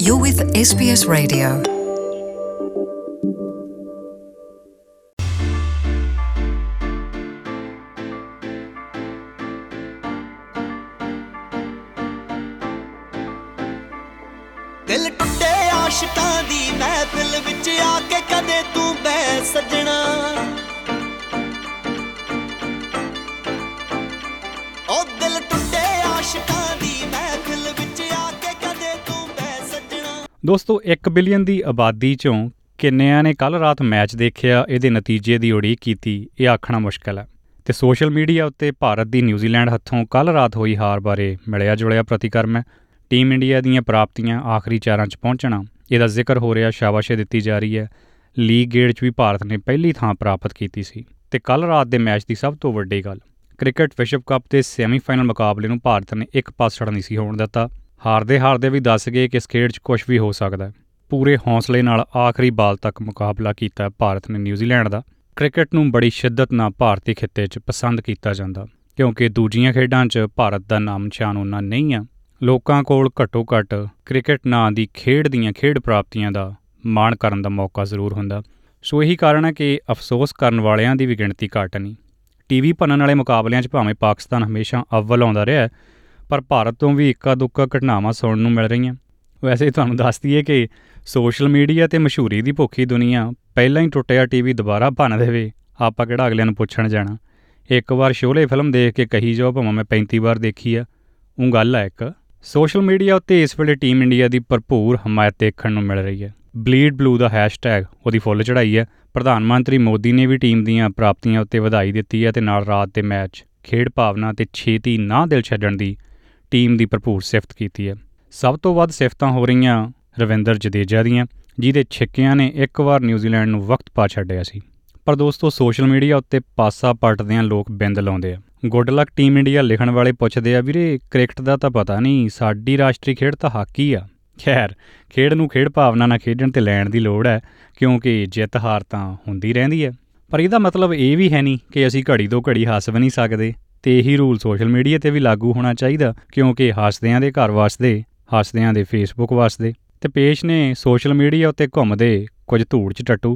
You're with SBS Radio. दिल टुटे आशिकां दी महफिल विच आके कदे तू बह सजना ओ दिल टुटे आशिकां दी महफिल विच आके कदे तू बह सजना। ਦੋਸਤੋ 1 ਬਿਲੀਅਨ ਦੀ ਆਬਾਦੀ ਚੋਂ ਕਿੰਨਿਆਂ ਨੇ ਕੱਲ੍ਹ ਰਾਤ ਮੈਚ ਦੇਖਿਆ, ਇਹਦੇ ਨਤੀਜੇ ਦੀ ਉਡੀਕ ਕੀਤੀ, ਇਹ ਆਖਣਾ ਮੁਸ਼ਕਿਲ ਹੈ। ਤੇ ਸੋਸ਼ਲ ਮੀਡੀਆ ਉੱਤੇ ਭਾਰਤ ਦੀ ਨਿਊਜ਼ੀਲੈਂਡ ਹੱਥੋਂ ਕੱਲ੍ਹ ਰਾਤ ਹੋਈ ਹਾਰ ਬਾਰੇ ਮਿਲਿਆ ਜੁਲਿਆ ਪ੍ਰਤੀਕਰਮ ਹੈ। ਟੀਮ ਇੰਡੀਆ ਦੀਆਂ ਪ੍ਰਾਪਤੀਆਂ ਆਖਰੀ 4 'ਚ ਪਹੁੰਚਣਾ, ਇਹਦਾ ਜ਼ਿਕਰ ਹੋ ਰਿਹਾ, ਸ਼ਾਬਾਸ਼ ਦਿੱਤੀ ਜਾ ਰਹੀ ਹੈ। ਲੀਗ ਗੇੜ 'ਚ ਵੀ ਭਾਰਤ ਨੇ ਪਹਿਲੀ ਥਾਂ ਪ੍ਰਾਪਤ ਕੀਤੀ ਸੀ। ਤੇ ਕੱਲ੍ਹ ਰਾਤ ਦੇ ਮੈਚ ਦੀ ਸਭ ਤੋਂ ਵੱਡੀ ਗੱਲ, ਕ੍ਰਿਕਟ ਵਿਸ਼ਵ ਕੱਪ ਦੇ ਸੈਮੀਫਾਈਨਲ ਮੁਕਾਬਲੇ ਨੂੰ ਭਾਰਤ ਨੇ ਇੱਕ ਪਾਸੜ ਨਹੀਂ ਸੀ ਹੋਣ ਦਿੱਤਾ। ਹਾਰਦੇ ਵੀ ਦੱਸ ਗਏ ਕਿ ਇਸ ਖੇਡ 'ਚ ਕੁਛ ਵੀ ਹੋ ਸਕਦਾ। ਪੂਰੇ ਹੌਸਲੇ ਨਾਲ ਆਖਰੀ ਬਾਲ ਤੱਕ ਮੁਕਾਬਲਾ ਕੀਤਾ ਭਾਰਤ ਨੇ ਨਿਊਜ਼ੀਲੈਂਡ ਦਾ। ਕ੍ਰਿਕਟ ਨੂੰ ਬੜੀ ਸ਼ਿੱਦਤ ਨਾਲ ਭਾਰਤੀ ਖਿੱਤੇ 'ਚ ਪਸੰਦ ਕੀਤਾ ਜਾਂਦਾ, ਕਿਉਂਕਿ ਦੂਜੀਆਂ ਖੇਡਾਂ 'ਚ ਭਾਰਤ ਦਾ ਨਾਮ ਨਿਸ਼ਾਨ ਓਨਾ ਨਹੀਂ ਆ। ਲੋਕਾਂ ਕੋਲ ਘੱਟੋ ਘੱਟ ਕ੍ਰਿਕਟ ਨਾਂ ਦੀ ਖੇਡ ਦੀਆਂ ਖੇਡ ਪ੍ਰਾਪਤੀਆਂ ਦਾ ਮਾਣ ਕਰਨ ਦਾ ਮੌਕਾ ਜ਼ਰੂਰ ਹੁੰਦਾ। ਸੋ ਇਹੀ ਕਾਰਨ ਹੈ ਕਿ ਅਫਸੋਸ ਕਰਨ ਵਾਲਿਆਂ ਦੀ ਵੀ ਗਿਣਤੀ ਘੱਟ ਨਹੀਂ। TV ਭੰਨਣ ਵਾਲੇ ਮੁਕਾਬਲਿਆਂ 'ਚ ਭਾਵੇਂ ਪਾਕਿਸਤਾਨ ਹਮੇਸ਼ਾ ਅੱਵਲ ਆਉਂਦਾ ਰਿਹਾ, ਪਰ ਭਾਰਤ ਤੋਂ ਵੀ ਇੱਕਾ ਦੁੱਕਾ ਘਟਨਾਵਾਂ ਸੁਣਨ ਨੂੰ ਮਿਲ ਰਹੀਆਂ। ਵੈਸੇ ਤੁਹਾਨੂੰ ਦੱਸ ਦਈਏ ਕਿ ਸੋਸ਼ਲ ਮੀਡੀਆ ਤੇ ਮਸ਼ਹੂਰੀ ਦੀ ਭੁੱਖੀ ਦੁਨੀਆ ਪਹਿਲਾਂ ਹੀ ਟੁੱਟਿਆ TV ਦੁਬਾਰਾ ਭੰਨ ਦੇਵੇ, ਆਪਾਂ ਕਿਹੜਾ ਅਗਲਿਆਂ ਨੂੰ ਪੁੱਛਣ ਜਾਣਾ। ਇੱਕ ਵਾਰ ਸ਼ੋਲੇ ਫਿਲਮ ਦੇਖ ਕੇ ਕਹੀ ਜਾਓ ਭਾਵੇਂ ਮੈਂ 35 ਵਾਰ ਦੇਖੀ ਆ, ਉਹ ਗੱਲ ਹੈ ਇੱਕ। ਸੋਸ਼ਲ ਮੀਡੀਆ ਉੱਤੇ ਇਸ ਵੇਲੇ ਟੀਮ ਇੰਡੀਆ ਦੀ ਭਰਪੂਰ ਹਮਾਇਤ ਦੇਖਣ ਨੂੰ ਮਿਲ ਰਹੀ ਹੈ। ਬਲੀਡ ਬਲੂ ਦਾ ਹੈਸ਼ਟੈਗ ਉਹਦੀ ਫੁੱਲ ਚੜ੍ਹਾਈ ਹੈ। ਪ੍ਰਧਾਨ ਮੰਤਰੀ ਮੋਦੀ ਨੇ ਵੀ ਟੀਮ ਦੀਆਂ ਪ੍ਰਾਪਤੀਆਂ ਉੱਤੇ ਵਧਾਈ ਦਿੱਤੀ ਹੈ ਤੇ ਨਾਲ ਰਾਤ ਦੇ ਮੈਚ, ਖੇਡ ਭਾਵਨਾ ਤੇ ਛੇਤੀ ਨਾ ਦਿਲ ਛੱਡਣ ਦੀ ਟੀਮ ਦੀ ਭਰਪੂਰ ਸਿਫਤ ਕੀਤੀ ਹੈ। ਸਭ ਤੋਂ ਵੱਧ ਸਿਫਤਾਂ ਹੋ ਰਹੀਆਂ ਰਵਿੰਦਰ ਜਡੇਜਾ ਦੀਆਂ, ਜਿਹਦੇ ਛਿੱਕਿਆਂ ਨੇ ਇੱਕ ਵਾਰ ਨਿਊਜ਼ੀਲੈਂਡ ਨੂੰ ਵਕਤ ਪਾ ਛੱਡਿਆ ਸੀ। ਪਰ ਦੋਸਤੋ, ਸੋਸ਼ਲ ਮੀਡੀਆ ਉੱਤੇ ਪਾਸਾ ਪਲਟਦਿਆਂ ਲੋਕ ਬਿੰਦ ਲਾਉਂਦੇ ਆ। ਗੁੱਡ ਲੱਕ ਟੀਮ ਇੰਡੀਆ ਲਿਖਣ ਵਾਲੇ ਪੁੱਛਦੇ ਆ, ਵੀਰੇ ਕ੍ਰਿਕਟ ਦਾ ਤਾਂ ਪਤਾ ਨਹੀਂ, ਸਾਡੀ ਰਾਸ਼ਟਰੀ ਖੇਡ ਤਾਂ ਹਾਕੀ ਆ। ਖੈਰ, ਖੇਡ ਨੂੰ ਖੇਡ ਭਾਵਨਾ ਨਾਲ ਖੇਡਣ ਤੇ ਲੈਣ ਦੀ ਲੋੜ ਹੈ, ਕਿਉਂਕਿ ਜਿੱਤ ਹਾਰ ਤਾਂ ਹੁੰਦੀ ਰਹਿੰਦੀ ਹੈ। ਪਰ ਇਹਦਾ ਮਤਲਬ ਇਹ ਵੀ ਹੈ ਨਹੀਂ ਕਿ ਅਸੀਂ ਘੜੀ ਤੋਂ ਘੜੀ ਹੱਸ ਵੀ ਨਹੀਂ ਸਕਦੇ। ਤੇ ਇਹੀ ਰੂਲ ਸੋਸ਼ਲ ਮੀਡੀਆ 'ਤੇ ਵੀ ਲਾਗੂ ਹੋਣਾ ਚਾਹੀਦਾ, ਕਿਉਂਕਿ ਹੱਸਦਿਆਂ ਦੇ ਘਰ ਵਸਦੇ, ਹੱਸਦਿਆਂ ਦੇ ਫੇਸਬੁੱਕ ਵਸਦੇ। ਤੇ ਪੇਸ਼ ਨੇ ਸੋਸ਼ਲ ਮੀਡੀਆ ਉੱਤੇ ਘੁੰਮਦੇ ਕੁਝ ਧੂੜ 'ਚ ਟੱਟੂ।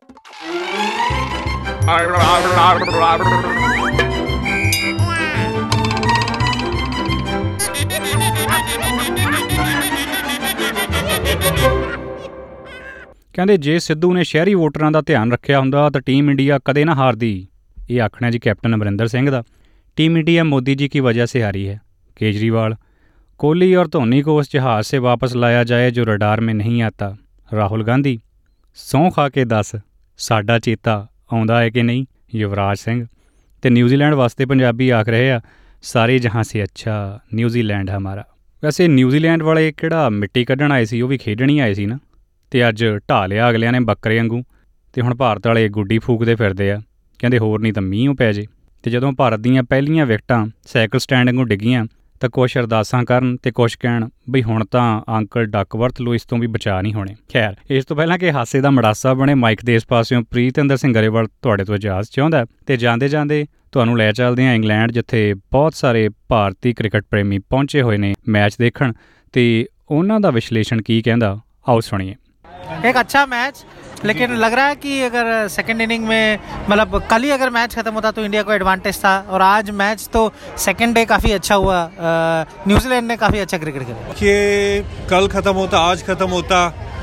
ਕਹਿੰਦੇ ਜੇ ਸਿੱਧੂ ਨੇ ਸ਼ਹਿਰੀ ਵੋਟਰਾਂ ਦਾ ਧਿਆਨ ਰੱਖਿਆ ਹੁੰਦਾ ਤਾਂ ਟੀਮ ਇੰਡੀਆ ਕਦੇ ਨਾ ਹਾਰਦੀ। ਇਹ ਆਖਣਾ ਜੀ ਕੈਪਟਨ ਅਮਰਿੰਦਰ ਸਿੰਘ ਦਾ। टीम इंडिया मोदी जी की वजह से हारी है। केजरीवाल, कोहली और धोनी को उस जहाज़ से वापस लाया जाए जो रडार में नहीं आता। राहुल गांधी, सौं खा के दस साडा चेता आउंदा है कि नहीं। युवराज सिंह ते न्यूजीलैंड वास्ते पंजाबी आख रहे आ, सारे जहाँ से अच्छा न्यूजीलैंड हमारा। वैसे न्यूजीलैंड वाले किहड़ा मिट्टी कड्ढण आए सी, वो भी खेडण ही आए सी ना, ते अज ढा लिया अगलियां ने बकरे वांगू। ते हुण भारत वाले गुड्डी फूकदे फिरदे आ, कहंदे होर नहीं तां मींह पै जे। ਤੇ ਜਦੋਂ ਭਾਰਤ ਦੀਆਂ ਪਹਿਲੀਆਂ ਵਿਕਟਾਂ ਸਾਈਕਲ ਸਟੈਂਡ ਵਾਂਗੂ ਡਿੱਗੀਆਂ ਤਾਂ ਕੁਛ ਅਰਦਾਸਾਂ ਕਰਨ ਤੇ ਕੁਛ ਕਹਿਣ ਬਈ ਹੁਣ ਤਾਂ ਅੰਕਲ ਡੱਕਵਰਥ ਲੂਇਸ ਤੋਂ ਵੀ ਬਚਾ ਨਹੀਂ ਹੋਣੇ। ਖੈਰ, ਇਸ ਤੋਂ ਪਹਿਲਾਂ ਕਿ ਹਾਸੇ ਦਾ ਮੜਾਸਾ ਬਣੇ, ਮਾਈਕ ਦੇ ਇਸ ਪਾਸਿਓਂ ਪ੍ਰੀਤਿੰਦਰ ਸਿੰਘ ਗਰੇਵਾਲ ਤੁਹਾਡੇ ਤੋਂ ਇਜਾਜ਼ਤ ਚਾਹੁੰਦਾ। ਤੇ ਜਾਂਦੇ ਜਾਂਦੇ ਤੁਹਾਨੂੰ ਲੈ ਚੱਲਦੇ ਹਾਂ ਇੰਗਲੈਂਡ, ਜਿੱਥੇ ਬਹੁਤ ਸਾਰੇ ਭਾਰਤੀ ਕ੍ਰਿਕਟ ਪ੍ਰੇਮੀ ਪਹੁੰਚੇ ਹੋਏ ਨੇ ਮੈਚ ਦੇਖਣ, ਤੇ ਉਹਨਾਂ ਦਾ ਵਿਸ਼ਲੇਸ਼ਣ ਕੀ ਕਹਿੰਦਾ, ਆਓ ਸੁਣੀਏ। एक अच्छा मैच, लेकिन लग रहा है कि अगर सेकंड इनिंग में, मतलब कल ही अगर मैच खत्म होता तो इंडिया को एडवांटेज था, और आज मैच तो सेकंड डे काफ़ी अच्छा हुआ। न्यूजीलैंड ने काफ़ी अच्छा क्रिकेट खेला। कि कल ख़त्म होता, आज ख़त्म होता,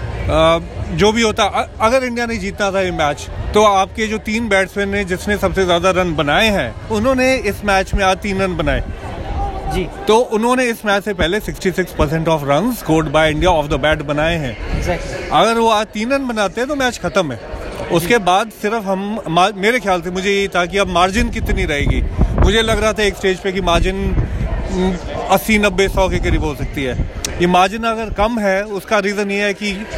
जो भी होता, अगर इंडिया ने जीतना था ये मैच, तो आपके जो 3 बैट्समैन ने जिसने सबसे ज़्यादा रन बनाए हैं, उन्होंने इस मैच में आज 3 रन बनाए जी। तो उन्होंने इस मैच से पहले 66% of run scored by India off the bat बनाए हैं। अगर वो आज 3 रन बनाते हैं तो मैच खत्म है। उसके बाद सिर्फ हम, मेरे ख्याल से मुझे ये था कि अब मार्जिन कितनी रहेगी। मुझे लग रहा था एक स्टेज पे कि मार्जिन 80, 90, 100 के करीब हो सकती है। ये मार्जिन अगर कम है, उसका रीज़न ये है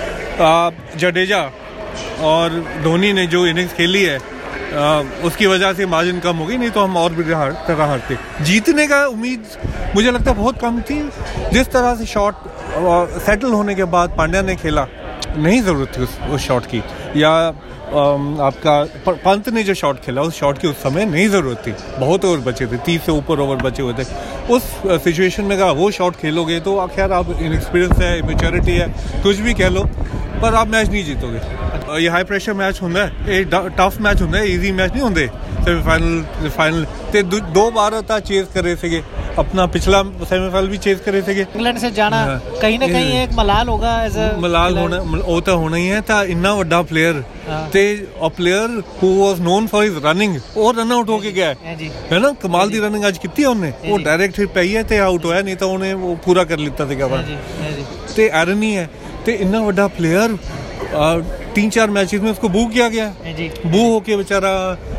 कि जडेजा और धोनी ने जो इनिंग्स खेली है, उसकी वजह से मार्जिन कम हो गई, नहीं तो हम और भी तरह हारते। जीतने का उम्मीद मुझे लगता है बहुत कम थी। जिस तरह से शॉट सेटल होने के बाद पांड्या ने खेला, नहीं ज़रूरत थी उस शॉट की, या आपका पंत ने जो शॉट खेला उस शॉट की उस समय नहीं ज़रूरत थी, बहुत ओवर बचे थे, 30 से ऊपर ओवर बचे हुए थे। उस सिचुएशन में अगर वो शॉट खेलोगे तो खैर आप इनएक्सपीरियंस है, मैच्योरिटी है, कुछ भी कह लो, पर आप मैच नहीं जीतोगे। ये हाई प्रेशर मैच होंदा है, ये टफ मैच होंदा है, ईजी मैच नहीं होंदे। सेमीफाइनल फाइनल ते 2 बार था चेज कर रहे थे, अपना पिछला सेमीफाइनल भी चेज कर रहे थे। इंग्लैंड से जाना कहीं ना कहीं एक मलाल होगा, मलाल होना वो तो होना ही है। था इन्ना वड्डा प्लेयर ते और player who was known for his running, वो रन आउट होके गया है ना, कमाल दी रनिंग आज की उन्हें, वो डायरेक्ट हिट पई है ते आउट होया, नहीं तो उन्हें वो पूरा कर लेता था। ते आयरनी है ते इन्ना वड्डा प्लेयर 3-4 मैचेस में उसको बू किया गया, बू होके बेचारा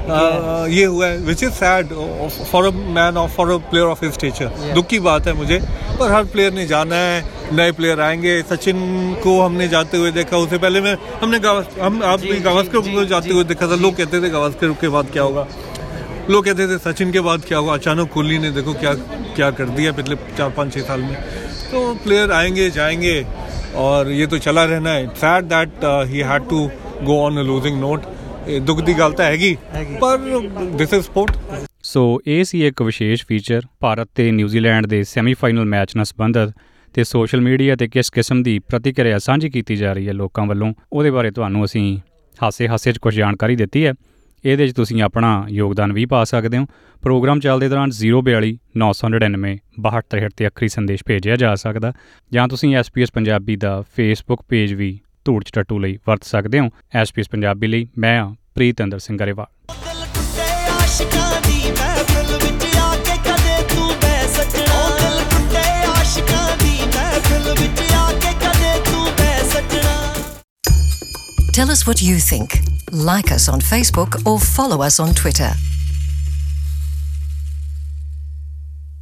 ये हुआ है, which is sad for a man और for a player of his stature. दुख की बात है मुझे, पर हर प्लेयर ने जाना है, नए प्लेयर आएंगे। सचिन को हमने जाते हुए देखा, उससे पहले में हमने आप भी गावस्कर को जाते हुए देखा था। लोग कहते थे गावस्कर के बाद क्या होगा, लोग कहते थे सचिन के बाद क्या होगा, अचानक कोहली ने देखो क्या कर दिया पिछले 4-5-6 साल में। तो प्लेयर आएंगे जाएंगे और ये तो चला रहना है। Sad that he had to go on a losing note. दुख ਦੀ ਗੱਲ ਤਾਂ ਹੈਗੀ, ਪਰ ਦਿਸ ਇਜ਼ ਸਪੋਰਟ। ਸੋ ਇਹ ਸੀ ਇੱਕ ਵਿਸ਼ੇਸ਼ ਫੀਚਰ ਭਾਰਤ ਤੇ ਨਿਊਜ਼ੀਲੈਂਡ ਦੇ ਸੈਮੀਫਾਈਨਲ ਮੈਚ ਨਾਲ ਸੰਬੰਧਿਤ, ਤੇ ਸੋਸ਼ਲ ਮੀਡੀਆ ਤੇ ਕਿਸ ਕਿਸਮ ਦੀ ਪ੍ਰਤੀਕਿਰਿਆ ਸਾਂਝੀ ਕੀਤੀ ਜਾ ਰਹੀ ਹੈ ਲੋਕਾਂ ਵੱਲੋਂ, ਉਹਦੇ ਬਾਰੇ ਤੁਹਾਨੂੰ ਅਸੀਂ ਹਾਸੇ 'ਚ ਕੁਝ ਜਾਣਕਾਰੀ ਦਿੱਤੀ ਹੈ। ਇਹਦੇ 'ਚ ਤੁਸੀਂ ਆਪਣਾ ਯੋਗਦਾਨ ਵੀ ਪਾ ਸਕਦੇ ਹੋ। ਪ੍ਰੋਗਰਾਮ ਚੱਲਦੇ ਦੌਰਾਨ 042 999 6263 'ਤੇ ਅੱਖਰੀ ਸੰਦੇਸ਼ ਭੇਜਿਆ ਜਾ ਸਕਦਾ, ਜਾਂ ਤੁਸੀਂ SBS ਪੰਜਾਬੀ ਦਾ ਫੇਸਬੁੱਕ ਪੇਜ ਵੀ ਧੂੜ 'ਚ ਟੱਟੂ ਲਈ ਵਰਤ ਸਕਦੇ ਹੋ। SBS ਪੰਜਾਬੀ ਲਈ ਮੈਂ ਹਾਂ Pritinder Singh Grewal. Tell us what you think. Like us on Facebook or follow us on Twitter.